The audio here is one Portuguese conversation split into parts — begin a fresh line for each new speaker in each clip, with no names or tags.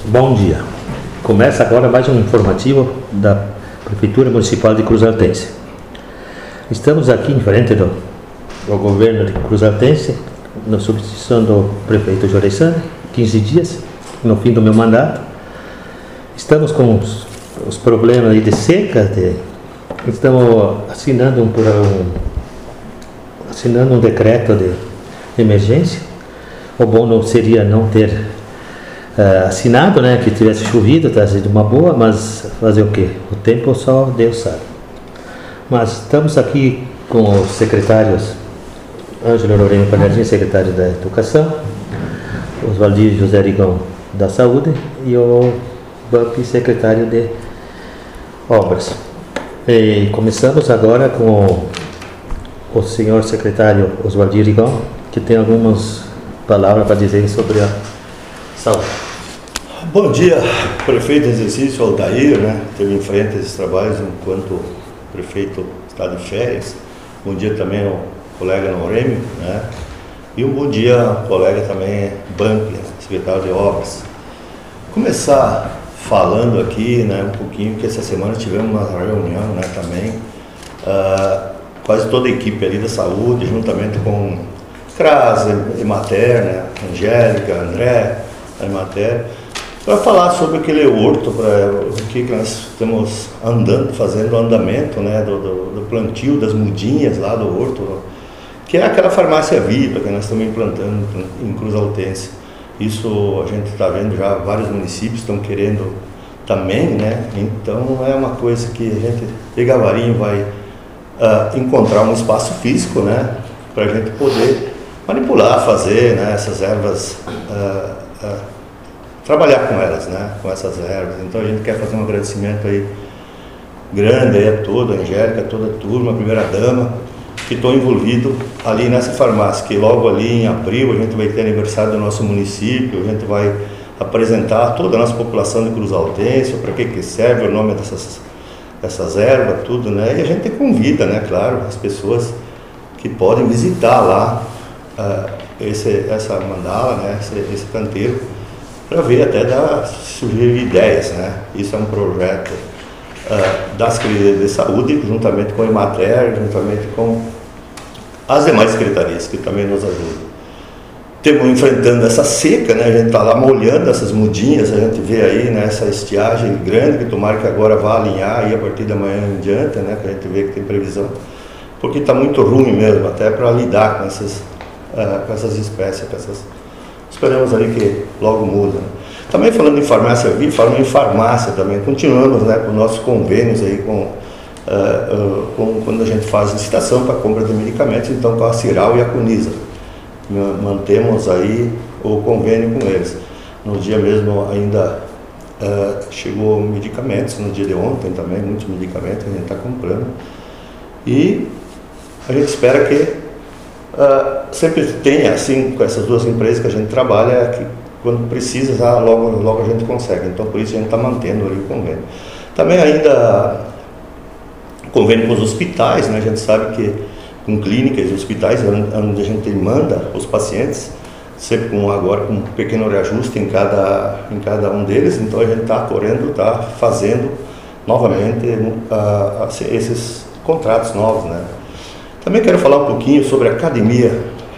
Bom dia. Começa agora mais um informativo da Prefeitura Municipal de Cruzaltense. Estamos aqui em frente do governo de Cruzaltense, na substituição do prefeito Joresan, 15 dias, no fim do meu mandato. Estamos com os problemas aí de seca, estamos assinando um decreto de emergência. O bom não seria não ter assinado, né, que tivesse chovido, tivesse sido uma boa, mas fazer o quê? O tempo só Deus sabe. Mas estamos aqui com os secretários Ângelo Lorena Panardinho, secretário da Educação, Oswaldir José Rigão, da Saúde, e o Bampi, secretário de Obras. E começamos agora com o senhor secretário Oswaldir Rigão, que tem algumas palavras para dizer sobre a saúde.
Bom dia, prefeito em exercício Aldair, né? Teve em frente esses trabalhos enquanto o prefeito está de férias. Bom dia também ao colega Norêmio, né? E um bom dia ao colega também Bampi, secretário de Obras. Começar falando aqui, né, um pouquinho, que essa semana tivemos uma reunião, né, também, quase toda a equipe ali da saúde, juntamente com CRAS, Emater, né, Angélica, André, a Emater, para falar sobre aquele horto, o que nós estamos fazendo o andamento, né, do plantio das mudinhas lá do horto, que é aquela farmácia viva que nós estamos implantando em Cruzaltense. Isso a gente está vendo já, vários municípios estão querendo também, né? Então é uma coisa que a gente, devagarinho, vai encontrar um espaço físico, né, para a gente poder manipular, fazer, né, essas ervas, trabalhar com elas, né, com essas ervas. Então a gente quer fazer um agradecimento aí grande aí a toda a Angélica, toda a turma, a primeira dama, que estão envolvidos ali nessa farmácia, que logo ali em abril a gente vai ter aniversário do nosso município, a gente vai apresentar toda a nossa população de Cruzaltense, para que serve o nome dessas ervas, tudo, né, e a gente convida, né, claro, as pessoas que podem visitar lá essa mandala, né, esse canteiro, para ver, até sugerir ideias, né. Isso é um projeto da Secretaria de Saúde, juntamente com a Emater, juntamente com as demais secretarias que também nos ajudam. Estamos enfrentando essa seca, né? A gente está lá molhando essas mudinhas, a gente vê aí, né, essa estiagem grande, que tomara que agora vá alinhar aí a partir da manhã em diante, né, que a gente vê que tem previsão, porque está muito ruim mesmo, até para lidar com essas espécies, esperamos ali que logo muda, né? Também falando em farmácia viva, falando em farmácia também, continuamos, né, com nossos convênios aí quando a gente faz licitação para compra de medicamentos, então com a Ciral e a Cunisa. Mantemos aí o convênio com eles. No dia mesmo ainda chegou medicamentos, no dia de ontem também, muitos medicamentos a gente está comprando. E a gente espera que sempre tenha, assim, com essas duas empresas que a gente trabalha, que quando precisa, logo a gente consegue. Então, por isso a gente está mantendo ali o convênio. Também ainda convênio com os hospitais, né? A gente sabe que com clínicas e hospitais, onde a gente manda os pacientes, sempre agora com um pequeno reajuste em cada um deles. Então, a gente está fazendo novamente esses contratos novos, né? Também quero falar um pouquinho sobre a academia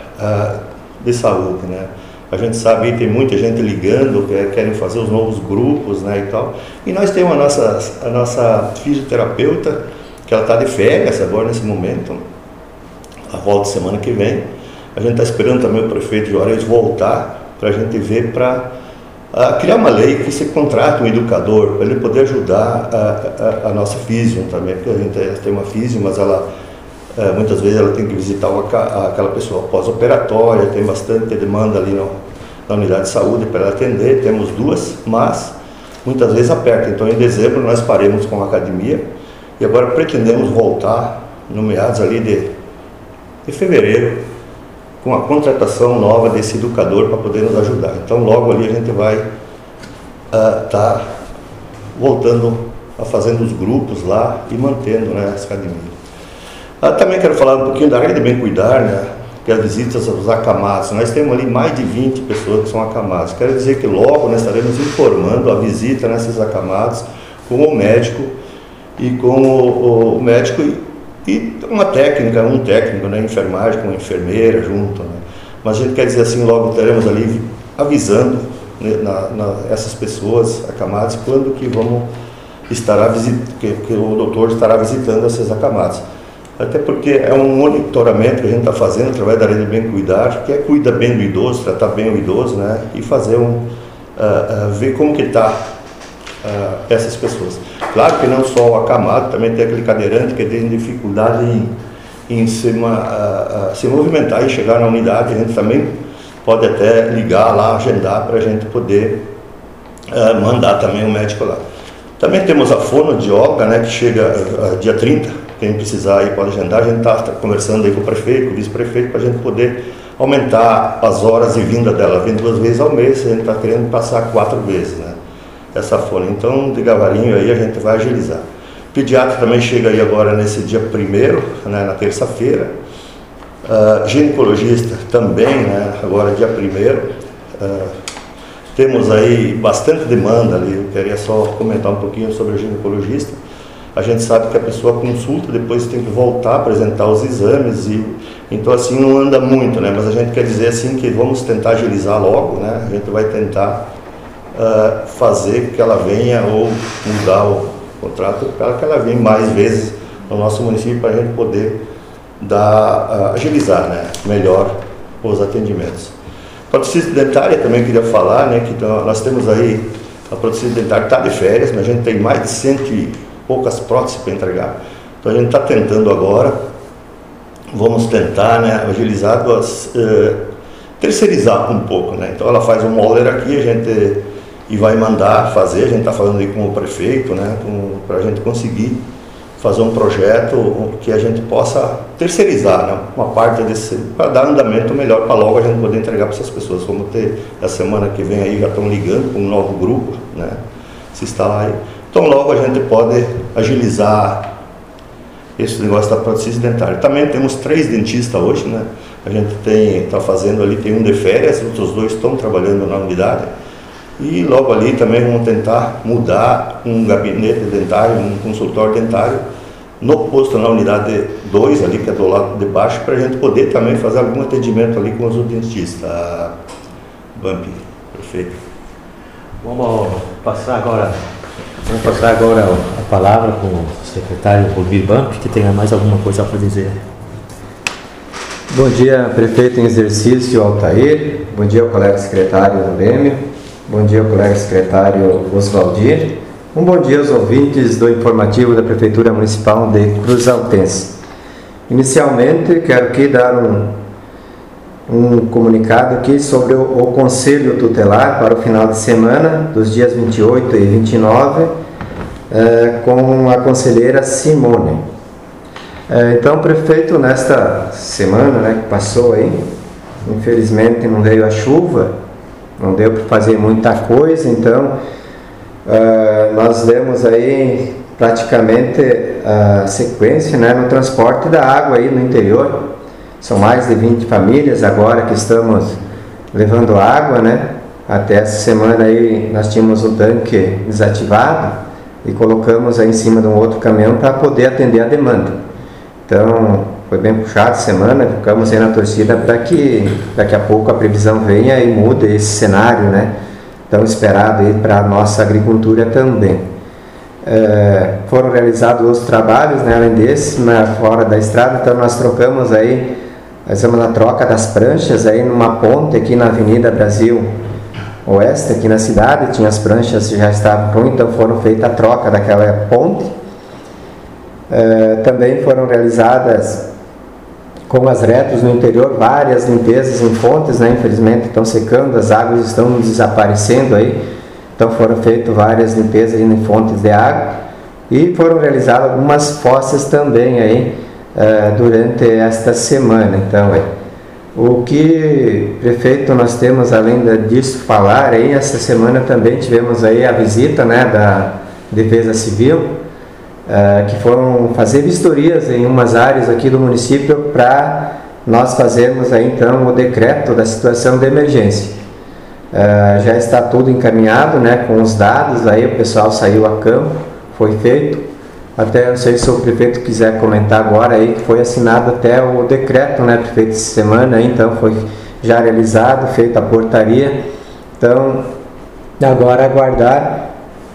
de saúde, né? A gente sabe que tem muita gente ligando, querem fazer os novos grupos, né, e tal. E nós temos a nossa fisioterapeuta, que ela está de férias agora nesse momento, a volta semana que vem. A gente está esperando também o prefeito Juarez voltar para a gente ver, para criar uma lei que se contrate um educador, para ele poder ajudar a nossa físio também, porque a gente tem uma físio, mas ela muitas vezes ela tem que visitar aquela pessoa pós-operatória, tem bastante demanda ali na unidade de saúde para ela atender, temos duas, mas muitas vezes aperta. Então em dezembro nós paremos com a academia e agora pretendemos voltar no meados ali de fevereiro com a contratação nova desse educador para poder nos ajudar. Então logo ali a gente vai estar voltando a fazendo os grupos lá e mantendo, né, essa academia. Também quero falar um pouquinho da Rede Bem Cuidar, né? que é as visitas aos acamados. Nós temos ali mais de 20 pessoas que são acamados. Quero dizer que logo nós estaremos informando a visita nesses acamados com o médico e com o médico e um técnico, né, enfermagem com enfermeira junto, né? Mas a gente quer dizer assim, logo teremos ali avisando, né, essas pessoas acamadas quando que que o doutor estará visitando esses acamados. Até porque é um monitoramento que a gente está fazendo através da Rede Bem Cuidar, que cuida bem do idoso, tratar bem o idoso, né, e fazer ver como que está essas pessoas. Claro que não só o acamado, também tem aquele cadeirante que tem dificuldade em se movimentar e chegar na unidade. A gente também pode até ligar lá, agendar para a gente poder mandar também o médico lá. Também temos a fonoaudióloga, né, que chega dia 30, quem precisar aí pode agendar. A gente está conversando aí com o prefeito, com o vice-prefeito, para a gente poder aumentar as horas de vinda dela. Vem 2 vezes ao mês, a gente está querendo passar 4 vezes, né, essa fono. Então, de gavarinho aí a gente vai agilizar. Pediatra também chega aí agora nesse dia 1º, né, na terça-feira. Ginecologista também, né, agora dia 1º. Temos aí bastante demanda ali. Eu queria só comentar um pouquinho sobre o ginecologista. A gente sabe que a pessoa consulta, depois tem que voltar a apresentar os exames, então assim não anda muito, né? Mas a gente quer dizer assim que vamos tentar agilizar logo, né? A gente vai tentar fazer que ela venha ou mudar o contrato para que ela venha mais vezes no nosso município, para a gente poder agilizar, né, melhor os atendimentos. Prótese dentária também queria falar, né, que nós temos aí a prótese dentária está de férias, mas a gente tem mais de 100 e poucas próteses para entregar. Então a gente está tentando agora, vamos tentar, né, agilizar, terceirizar um pouco, né. Então ela faz um molder aqui, a gente vai mandar fazer, a gente está falando aí com o prefeito, né, para a gente conseguir fazer um projeto que a gente possa terceirizar, né, uma parte desse, para dar andamento melhor, para logo a gente poder entregar para essas pessoas. Vamos ter, a semana que vem aí, já estão ligando com um novo grupo, né, se instalar aí. Então logo a gente pode agilizar esse negócio da prótese dentária. Também temos 3 dentistas hoje, né, a gente está fazendo ali, tem um de férias, outros 2 estão trabalhando na unidade. E logo ali também vamos tentar mudar um gabinete dentário, um consultório dentário no posto, na unidade 2 ali, que é do lado de baixo, para a gente poder também fazer algum atendimento ali com os dentistas. Bampi, perfeito.
Vamos passar agora a palavra com o secretário Rubir Bampi, que tenha mais alguma coisa para dizer.
Bom dia, prefeito em exercício Altair. Bom dia ao colega secretário do Leme. Bom dia ao colega secretário Oswaldir. Um bom dia aos ouvintes do informativo da Prefeitura Municipal de Cruzaltense. Inicialmente, quero aqui dar um comunicado aqui sobre o Conselho Tutelar para o final de semana, dos dias 28 e 29, com a conselheira Simone. Então, prefeito, nesta semana, né, que passou aí, infelizmente não veio a chuva, não deu para fazer muita coisa, então nós demos aí praticamente a sequência, né, no transporte da água aí no interior. São mais de 20 famílias agora que estamos levando água, né? Até essa semana aí nós tínhamos um tanque desativado e colocamos aí em cima de um outro caminhão para poder atender a demanda. Então foi bem puxado a semana, ficamos aí na torcida para que daqui a pouco a previsão venha e mude esse cenário, né, tão esperado aí para a nossa agricultura também. Foram realizados outros trabalhos, né, além desse, fora da estrada. Então nós trocamos aí, nós estamos na troca das pranchas aí numa ponte aqui na Avenida Brasil Oeste, aqui na cidade. Tinha as pranchas que já estavam ruins, então foram feita a troca daquela ponte. Também foram realizadas com as retas no interior várias limpezas em fontes, né? Infelizmente estão secando, as águas estão desaparecendo aí, então foram feitas várias limpezas em fontes de água e foram realizadas algumas fossas também aí durante esta semana. Então o que, prefeito, nós temos além disso falar aí, essa semana também tivemos aí a visita, né, da Defesa Civil, que foram fazer vistorias em umas áreas aqui do município para nós fazermos aí então o decreto da situação de emergência. Já está tudo encaminhado, né, com os dados, aí o pessoal saiu a campo, foi feito. Até não sei se o prefeito quiser comentar agora aí, que foi assinado até o decreto, né, prefeito, essa semana, então foi já realizado, feita a portaria. Então, agora aguardar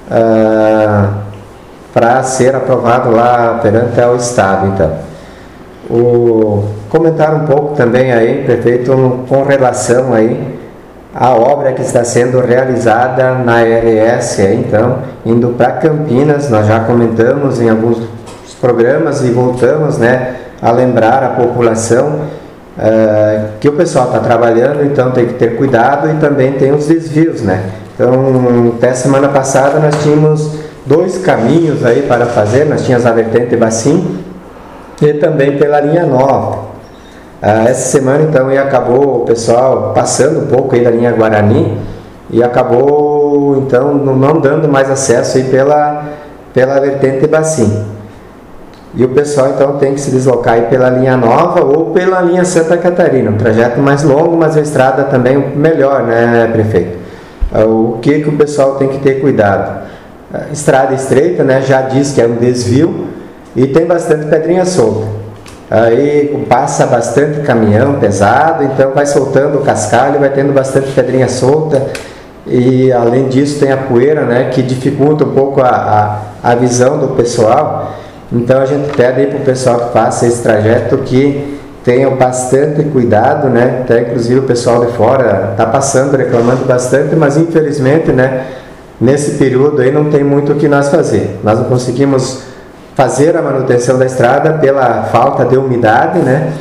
para ser aprovado lá perante ao Estado. Então, comentar um pouco também aí, prefeito, com relação aí à obra que está sendo realizada na RS, então, indo para Campinas. Nós já comentamos em alguns programas e voltamos, né, a lembrar a população que o pessoal está trabalhando, então tem que ter cuidado, e também tem os desvios, né? Então, até semana passada nós tínhamos 2 caminhos aí para fazer. Nós tínhamos a vertente Bacim e também pela linha nova. Essa semana então acabou o pessoal passando um pouco aí da linha Guarani e acabou então não dando mais acesso aí pela vertente Bacim. E o pessoal então tem que se deslocar aí pela linha nova ou pela linha Santa Catarina, um trajeto mais longo, mas a estrada também melhor, né, prefeito? O que o pessoal tem que ter cuidado? Estrada estreita, né, já diz que é um desvio e tem bastante pedrinha solta. Aí passa bastante caminhão pesado, então vai soltando o cascalho, vai tendo bastante pedrinha solta, e além disso tem a poeira, né, que dificulta um pouco a visão do pessoal. Então a gente pede aí para o pessoal que faça esse trajeto que tenha bastante cuidado, né? Até inclusive o pessoal de fora está passando, reclamando bastante, mas infelizmente, né, nesse período aí não tem muito o que nós fazer. Nós não conseguimos fazer a manutenção da estrada pela falta de umidade, né?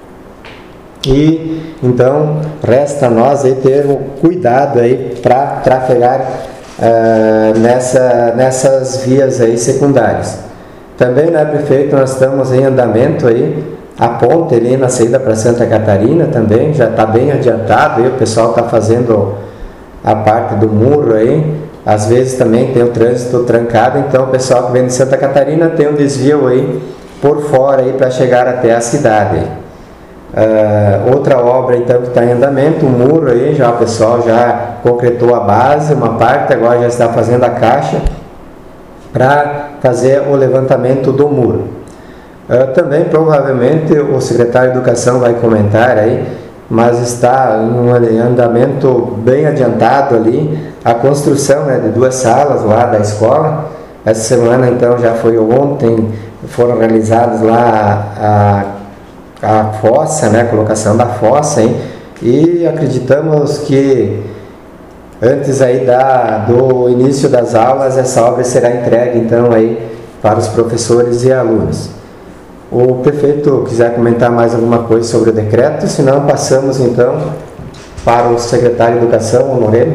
E então resta a nós aí ter um cuidado aí para trafegar nessas vias aí secundárias. Também, né, prefeito, nós estamos em andamento aí a ponte ali na saída para Santa Catarina também, já está bem adiantado aí, o pessoal está fazendo a parte do muro aí. Às vezes também tem o trânsito trancado, então o pessoal que vem de Santa Catarina tem um desvio aí por fora aí para chegar até a cidade. Outra obra então que está em andamento, o muro aí, já o pessoal já concretou a base, uma parte, agora já está fazendo a caixa para fazer o levantamento do muro. Também provavelmente o secretário de Educação vai comentar aí, mas está em um andamento bem adiantado ali a construção, né, de 2 salas lá da escola. Essa semana então já foi ontem, foram realizadas lá a fossa, né, a colocação da fossa, hein? E acreditamos que antes aí do início das aulas essa obra será entregue então aí para os professores e alunos. O prefeito quiser comentar mais alguma coisa sobre o decreto, senão passamos então para o secretário de Educação, o Noreno.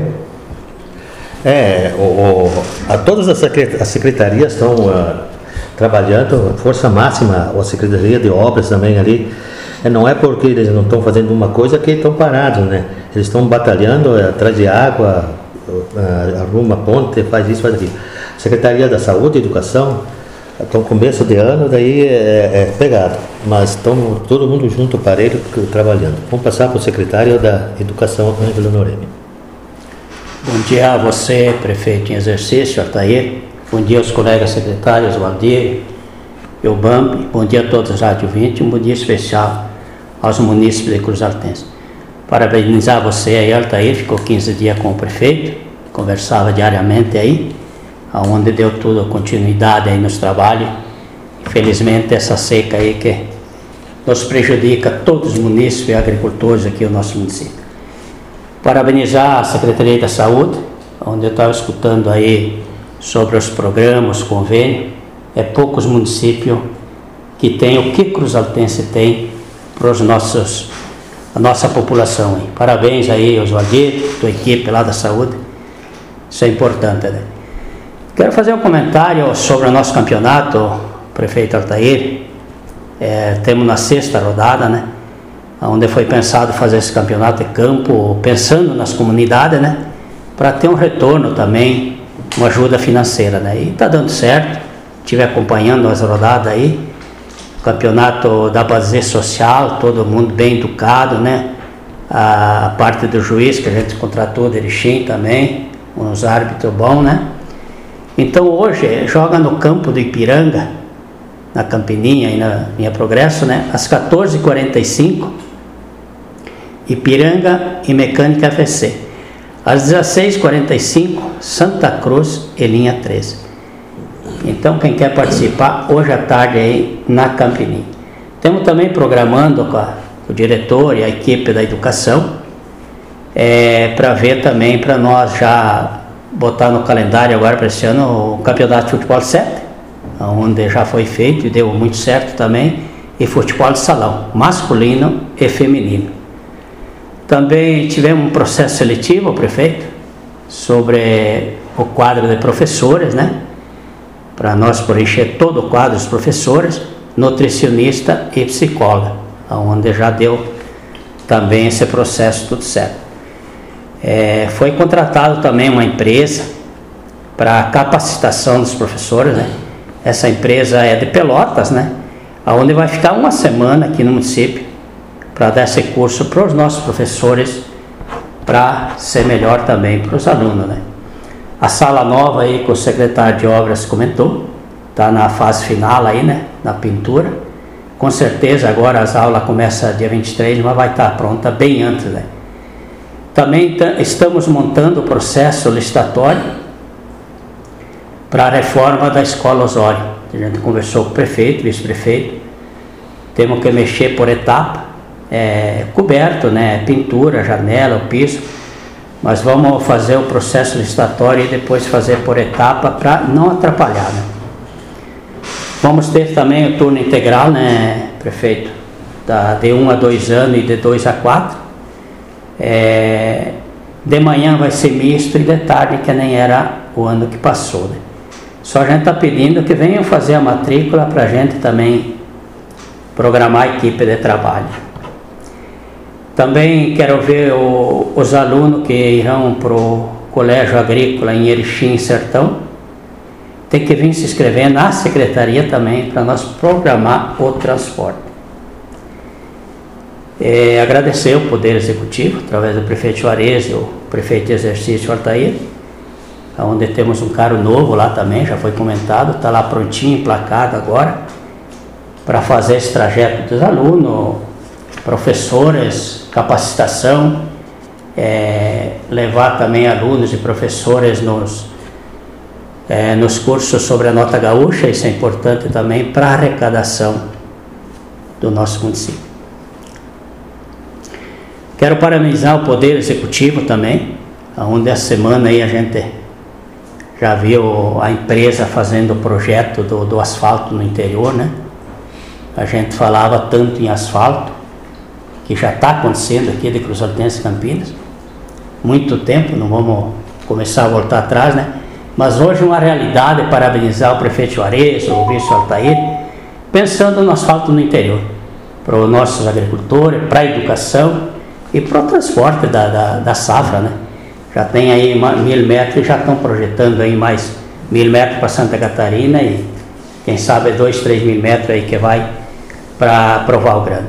Todas as secretarias estão trabalhando, força máxima, a Secretaria de Obras também ali. Não é porque eles não estão fazendo uma coisa que estão parados, né? Eles estão batalhando atrás de água, arruma ponte, faz isso, faz aquilo. Secretaria da Saúde e Educação, então começo de ano daí é pegado, mas estão todo mundo junto, parelho, trabalhando. Vamos passar para o secretário da Educação, Ângelo Noremi.
Bom dia a você, prefeito em exercício, Altair. Bom dia aos colegas secretários, Valdir e o BAMP. Bom dia a todos os rádio 20. Um bom dia especial aos munícipes de Cruz Altense. Parabenizar você aí, Altair. Ficou 15 dias com o prefeito, conversava diariamente aí, onde deu tudo a continuidade aí nos trabalhos. Infelizmente essa seca aí que nos prejudica todos os munícipes e agricultores aqui no nosso município. Parabenizar a Secretaria da Saúde, onde eu estava escutando aí sobre os programas, convênios. É poucos municípios que tem o que Cruz Altense tem para a nossa população. Hein? Parabéns aí, Oswaldir, tua equipe lá da saúde. Isso é importante, né? Quero fazer um comentário sobre o nosso campeonato, prefeito Altair. Temos na 6ª rodada, né? Onde foi pensado fazer esse campeonato de campo, pensando nas comunidades, né? Para ter um retorno também, uma ajuda financeira, né? E está dando certo, estive acompanhando as rodadas aí. campeonato da base social, todo mundo bem educado, né? A parte do juiz que a gente contratou de Erechim também, uns árbitros bons, né? Então hoje joga no campo do Ipiranga, na Campininha e na Linha Progresso, né? Às 14h45, Ipiranga e Mecânica FC. Às 16h45, Santa Cruz e Linha 13. Então quem quer participar, hoje à tarde aí na Campininha. Estamos também programando com o diretor e a equipe da educação, para ver também, para nós já botar no calendário agora para esse ano o campeonato de futebol 7, onde já foi feito e deu muito certo também, e futebol de salão, masculino e feminino. Também tivemos um processo seletivo, prefeito, sobre o quadro de professores, né? Para nós preencher todo o quadro dos professores, nutricionista e psicóloga, onde já deu também esse processo tudo certo. Foi contratado também uma empresa para capacitação dos professores, né? Essa empresa é de Pelotas, né? Onde vai ficar uma semana aqui no município para dar esse curso para os nossos professores, para ser melhor também para os alunos, né? A sala nova aí que o secretário de obras comentou, está na fase final aí, né? Na pintura. Com certeza agora as aulas começam dia 23, mas vai estar pronta bem antes, né? Também estamos montando o processo licitatório para a reforma da Escola Osório. A gente conversou com o prefeito, vice-prefeito, temos que mexer por etapa, coberto, né? Pintura, janela, o piso, mas vamos fazer o processo licitatório e depois fazer por etapa para não atrapalhar, né? Vamos ter também o turno integral, né, prefeito, de 1 a 2 anos e de 2 a 4. De manhã vai ser misto e de tarde, que nem era o ano que passou, né? Só a gente está pedindo que venham fazer a matrícula para a gente também programar a equipe de trabalho. Também quero ver os alunos que irão para o Colégio Agrícola em Erechim, Sertão. Tem que vir se inscrever na secretaria também para nós programar o transporte. Agradecer o Poder Executivo, através do prefeito Juarez e o prefeito de exercício Altair, onde temos um carro novo lá também, já foi comentado, está lá prontinho, emplacado agora, para fazer esse trajeto dos alunos, professores, capacitação, levar também alunos e professores nos cursos sobre a nota gaúcha. Isso é importante também para a arrecadação do nosso município. Quero parabenizar o Poder Executivo também, onde essa semana aí a gente já viu a empresa fazendo o projeto do asfalto no interior, né? A gente falava tanto em asfalto, que já está acontecendo aqui de Cruz Altense e Campinas, muito tempo, não vamos começar a voltar atrás, né? Mas hoje uma realidade é parabenizar o prefeito Juarez, o vice Altair, pensando no asfalto no interior, para os nossos agricultores, para a educação e para o transporte da safra, né? Já tem aí 1.000 metros e já estão projetando aí mais 1.000 metros para Santa Catarina e quem sabe 2, 3 mil metros aí que vai para Val Grande.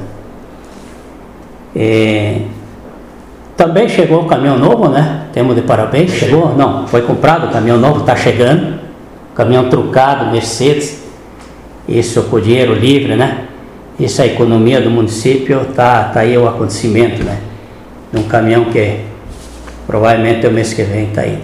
Também chegou o caminhão novo, né? Temos de parabéns, chegou? Não, foi comprado o caminhão novo, está chegando. Caminhão trucado, Mercedes, isso com dinheiro livre, né? Isso, a economia do município, tá aí o acontecimento, né? De um caminhão que provavelmente é o mês que vem está aí.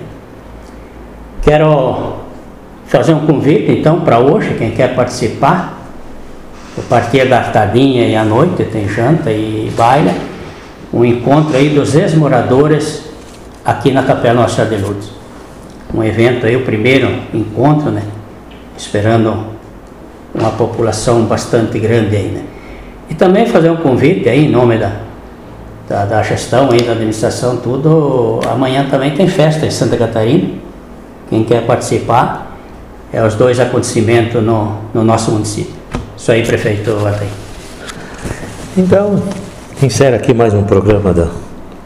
Quero fazer um convite então para hoje, quem quer participar, a partir da tardinha e à noite tem janta e baile, um encontro aí dos ex-moradores aqui na Capela Nossa Senhora de Lourdes. Um evento aí, o primeiro encontro, né? Esperando uma população bastante grande aí, né? E também fazer um convite aí em nome da gestão aí, da administração, tudo. Amanhã também tem festa em Santa Catarina. Quem quer participar, os 2 acontecimentos no nosso município. Isso aí, prefeito Altair.
Então, encerra aqui mais um programa da...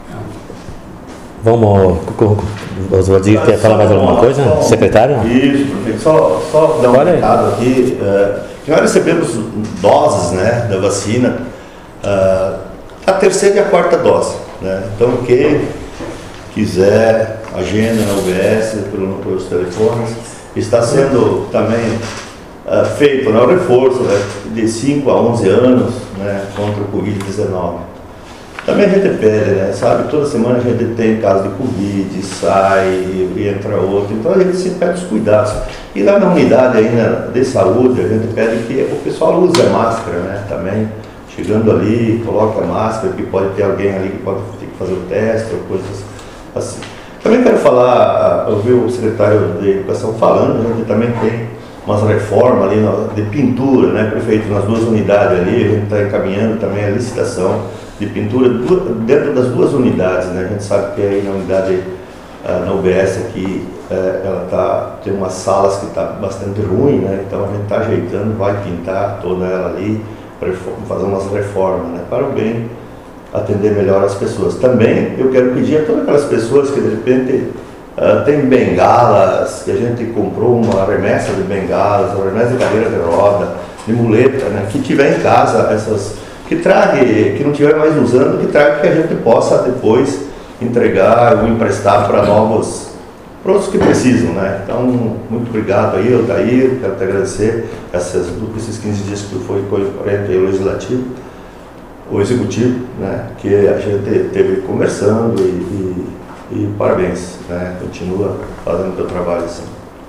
Vamos... Oswaldir, quer falar mais alguma coisa? Secretário?
Isso, prefeito. Só dar um recado aqui. nós recebemos doses, né, da vacina, a terceira e a quarta dose, né? Então quem quiser, agenda na UBS, pelos telefones, está sendo também feito, né, o reforço, né, de 5 a 11 anos, né, contra o Covid-19. Também a gente pede, né, sabe, toda semana a gente tem caso de Covid, sai e entra outro, então a gente sempre pede os cuidados. E lá na unidade ainda de saúde, a gente pede que o pessoal use a máscara, né, também, chegando ali, coloque a máscara, que pode ter alguém ali que pode ter que fazer o teste ou coisas assim. Também quero falar, eu vi o secretário de Educação falando, a gente também tem umas reformas ali de pintura, né, prefeito, nas duas unidades ali, a gente está encaminhando também a licitação de pintura dentro das duas unidades, né? A gente sabe que aí na unidade, na UBS aqui, ela tem umas salas que está bastante ruim, né? Então a gente está ajeitando, vai pintar toda ela ali, para fazer umas reformas, né? Para o bem atender melhor as pessoas. Também eu quero pedir a todas aquelas pessoas que de repente tem bengalas, que a gente comprou uma remessa de bengalas, uma remessa de cadeira de roda, de muleta, né? Que tiver em casa essas, que traga, que não estiver mais usando, que traga, que a gente possa depois entregar ou emprestar para outros que precisam, né? Então, muito obrigado aí, Altair, quero te agradecer esses 15 dias que tu foi corrente aí o Legislativo, o Executivo, né? Que a gente teve conversando e parabéns, né? Continua fazendo o teu trabalho assim.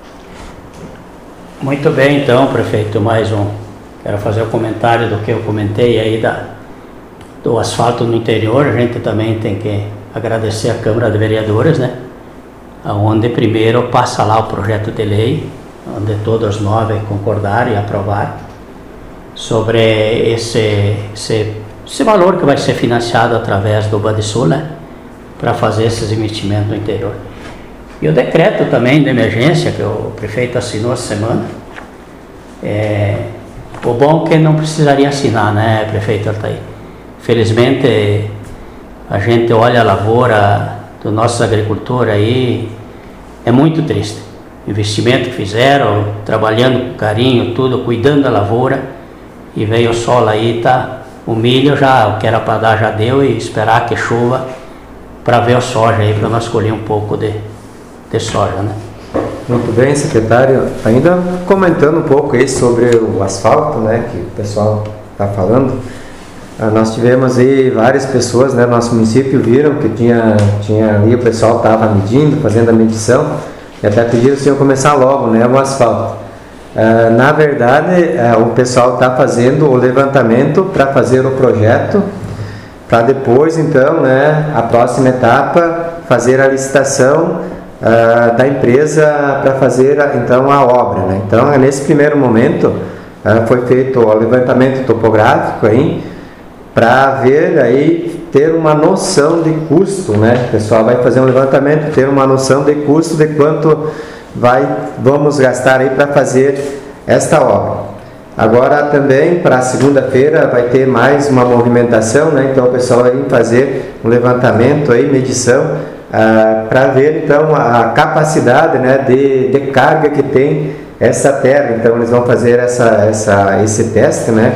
Muito bem, então, prefeito, mais um. Quero fazer o comentário do que eu comentei aí do asfalto no interior. A gente também tem que agradecer a Câmara de Vereadores, né? Onde primeiro passa lá o projeto de lei, onde todos nós concordaram e aprovar sobre esse valor que vai ser financiado através do Banrisul, né? Para fazer esses investimentos no interior. E o decreto também de emergência que o prefeito assinou essa semana, o bom é que não precisaria assinar, né, prefeito Altair? Felizmente, a gente olha a lavoura do nosso agricultor aí, é muito triste. O investimento que fizeram, trabalhando com carinho, tudo, cuidando da lavoura, e veio o sol aí, tá? O milho já, o que era para dar já deu, e esperar que chova para ver o soja aí, para nós colher um pouco de soja, né?
Muito bem, secretário. Ainda comentando um pouco aí sobre o asfalto, né, que o pessoal está falando, nós tivemos aí várias pessoas, né, no nosso município viram que tinha ali, o pessoal estava medindo, fazendo a medição, e até pediram o senhor começar logo, né, o asfalto. Na verdade, o pessoal está fazendo o levantamento para fazer o projeto, para depois, então, né, a próxima etapa, fazer a licitação da empresa para fazer então a obra, né? Então nesse primeiro momento foi feito o levantamento topográfico aí para ver aí, ter uma noção de custo, né? O pessoal vai fazer um levantamento, ter uma noção de custo de quanto vamos gastar aí para fazer esta obra. Agora também para segunda-feira vai ter mais uma movimentação, né? Então o pessoal vai fazer um levantamento aí, medição, para ver então a capacidade, né, de carga que tem essa terra. Então eles vão fazer esse teste, né?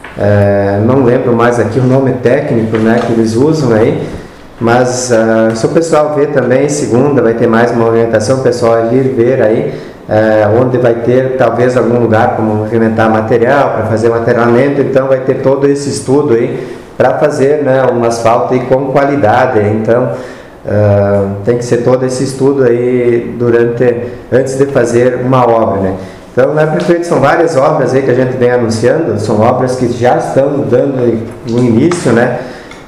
Não lembro mais aqui o nome técnico, né, que eles usam aí, mas se o pessoal ver também, segunda vai ter mais movimentação, o pessoal vai vir ver aí onde vai ter talvez algum lugar como movimentar material, para fazer materialamento. Então vai ter todo esse estudo aí para fazer, né, um asfalto aí com qualidade. Então tem que ser todo esse estudo aí antes de fazer uma obra, né? Então, né, prefeito, são várias obras aí que a gente vem anunciando, são obras que já estão dando o início, né?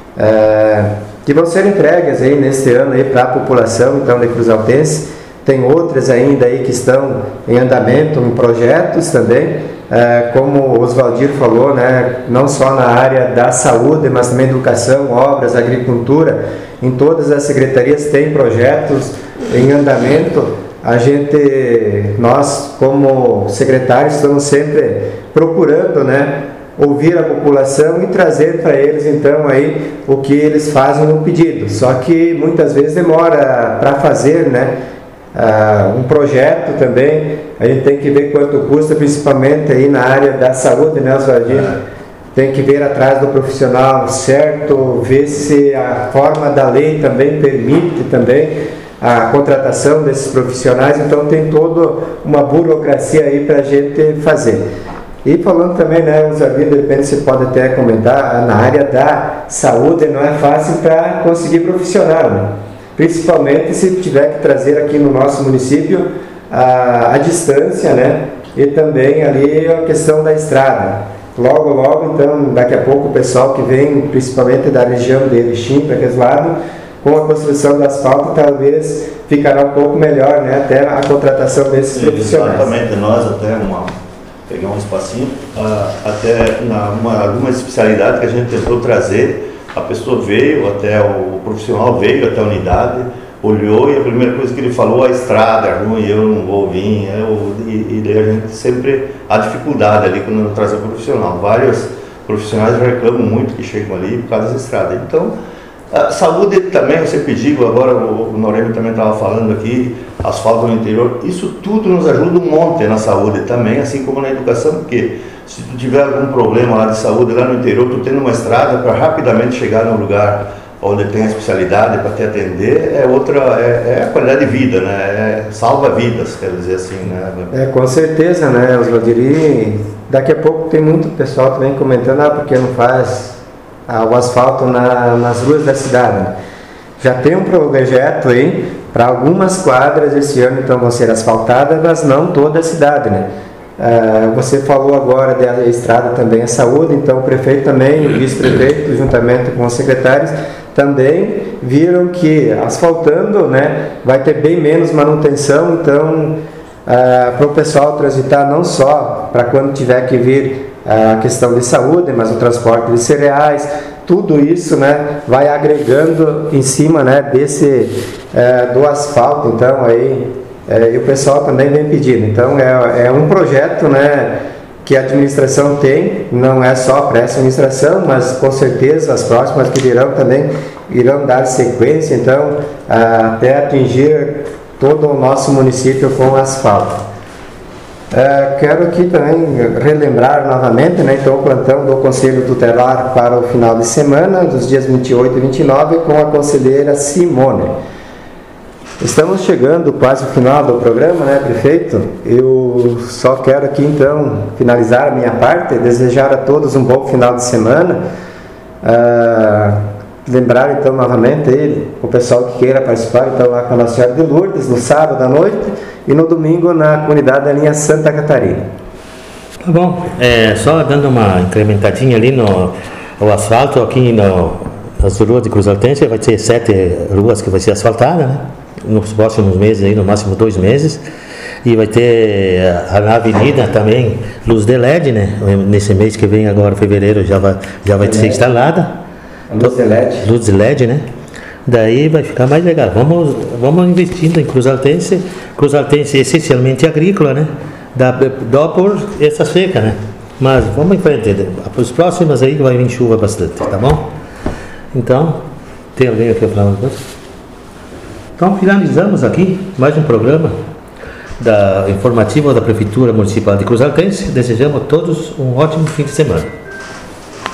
Que vão ser entregues aí neste ano aí para a população, então, de Cruzaltense. Tem outras ainda aí que estão em andamento, em projetos também, como o Osvaldir falou, né, não só na área da saúde, mas também educação, obras, agricultura. Em todas as secretarias tem projetos em andamento. Nós como secretários estamos sempre procurando, né, ouvir a população e trazer para eles então aí o que eles fazem no pedido. Só que muitas vezes demora para fazer, né, um projeto também, a gente tem que ver quanto custa, principalmente aí na área da saúde, né, Oswaldir? Tem que ver atrás do profissional certo, ver se a forma da lei também permite também a contratação desses profissionais, então tem toda uma burocracia aí para a gente fazer. E falando também, né, Oswaldir, de repente você pode até comentar, na área da saúde não é fácil para conseguir profissional, né? Principalmente se tiver que trazer aqui no nosso município a distância, né? E também ali a questão da estrada. Logo, então, daqui a pouco o pessoal que vem, principalmente da região de Erechim, para aquele lado, com a construção do asfalto, talvez ficará um pouco melhor, né? Até a contratação desses profissionais.
Exatamente, nós até pegar um espacinho, até alguma especialidade que a gente tentou trazer. A pessoa veio, o profissional veio até a unidade, olhou e a primeira coisa que ele falou, a estrada é ruim, eu não vou vir, e daí a gente sempre, há dificuldade ali quando traz o profissional. Vários profissionais reclamam muito que chegam ali por causa da estrada. Então, a saúde também, eu sempre digo, agora o Norêmio também estava falando aqui, asfalto no interior, isso tudo nos ajuda um monte na saúde também, assim como na educação, porque se tu tiver algum problema lá de saúde lá no interior, tu tendo uma estrada para rapidamente chegar no lugar onde tem a especialidade para te atender, é a qualidade de vida, né? Salva vidas, quer dizer assim, né?
Com certeza, né, Oswaldir? E daqui a pouco tem muito pessoal também comentando, porque não faz o asfalto nas ruas da cidade, né? Já tem um projeto aí para algumas quadras esse ano, então vão ser asfaltadas, mas não toda a cidade, né? Você falou agora da estrada também, a saúde, então o prefeito também, o vice-prefeito, juntamente com os secretários, também viram que asfaltando, né, vai ter bem menos manutenção, então para o pessoal transitar não só para quando tiver que vir a questão de saúde, mas o transporte de cereais, tudo isso, né, vai agregando em cima, né, do asfalto, então aí e o pessoal também vem pedindo. Então é um projeto, né, que a administração tem, não é só para essa administração, mas com certeza as próximas que virão também irão dar sequência, então até atingir todo o nosso município com asfalto. Quero aqui também relembrar novamente, né, então, o plantão do Conselho Tutelar para o final de semana, dos dias 28 e 29, com a conselheira Simone. Estamos chegando quase ao final do programa, né, prefeito? Eu só quero aqui, então, finalizar a minha parte, desejar a todos um bom final de semana. Lembrar, então, novamente, o pessoal que queira participar, então, lá com a Nossa Senhora de Lourdes, no sábado à noite, e no domingo na comunidade da linha Santa Catarina.
Tá bom, só dando uma incrementadinha ali no asfalto, aqui nas ruas de Cruzaltense, vai ter 7 ruas que vai ser asfaltada, né? Nos próximos meses, aí, no máximo 2 meses, e vai ter na avenida também luz de LED, né? Nesse mês que vem, agora fevereiro, já vai ser instalada
luz de LED.
Luz de LED, né? Daí vai ficar mais legal. Vamos investindo em Cruzaltense essencialmente agrícola, né? Dó por essa seca, né? Mas vamos em frente. Os próximos aí vai vir chuva bastante, tá bom? Então, tem alguém aqui para falar uma coisa? Então, finalizamos aqui mais um programa informativo da Prefeitura Municipal de Cruzaltense. Desejamos a todos um ótimo fim de semana.